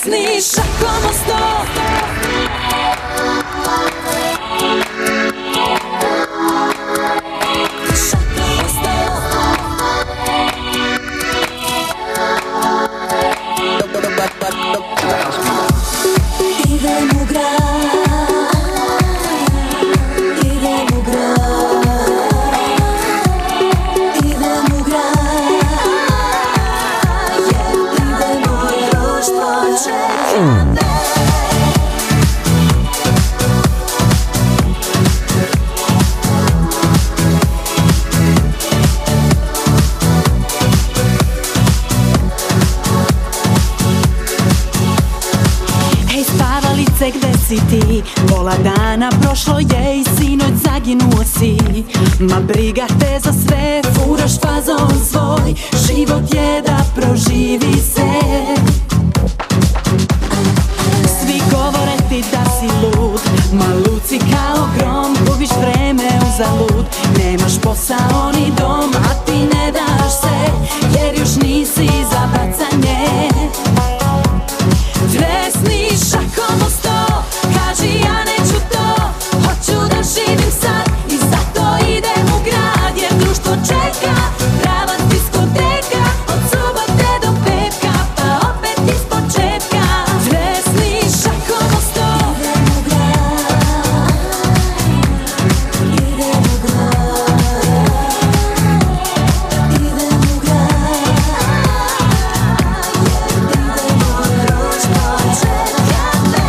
Tresni šakom o sto. Idem u grad, idem u grad, idem u grad, jer idem u društvo čekam. Gde si ti? Pola dana prošlo je i sinoć zaginuo si. Ma briga te za sve, furaš fazon svoj. Život je da proživi se. Svi govore ti da si lud, ma luci kao grom. Gubiš vreme uzalud, nemaš posao ni dom, a ti ne daš se, jer još nisi za bacanje. Tresni šakom o sto, kaži ja neću to, hoću da živim sad i zato idem u grad, jer društvo čeka, pravac diskoteka, od subote do petka, pa opet iz početka. Tresni šakom o sto, idem u grad, idem u grad, idem u grad, jer idem u društvo čeka me.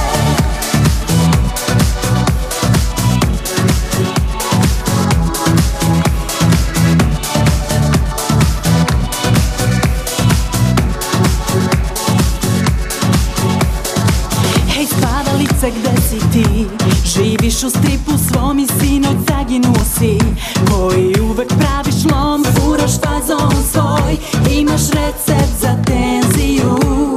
Hej spavalice, gde si ti? Živiš u stripu svom i sinoć zaginuo si. Koji uvek praviš lom, furaš fazon svoj. Imaš recept za tenziju.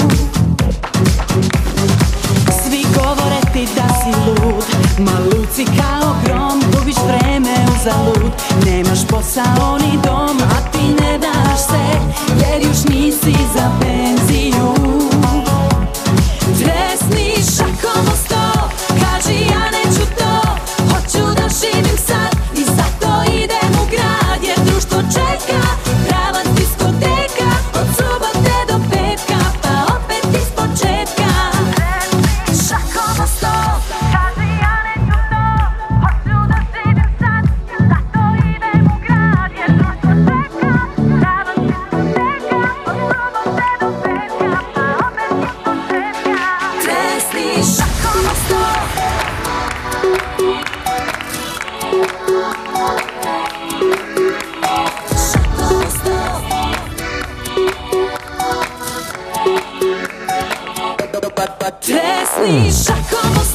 Svi govore ti da si lud, ma luci kao grom. Gubiš vreme uzalud, nemaš posao ni dom, a ti ne daš se, jer još nisi za penziju. Tresni šakom o sto, kaži ja neću to, hoću da živim sad i zato idem u grad, jer društvo čeka, pravac diskoteka, od subote do petka, pa opet iz početka. Tresni šakom o sto, kaži ja neću to, hoću da živim sad i zato idem u grad, jer društvo čeka, pravac diskoteka, od subote do petka, pa opet iz početka. Tresni šakom o sto. Šakom o sto. Tresni šakom o sto.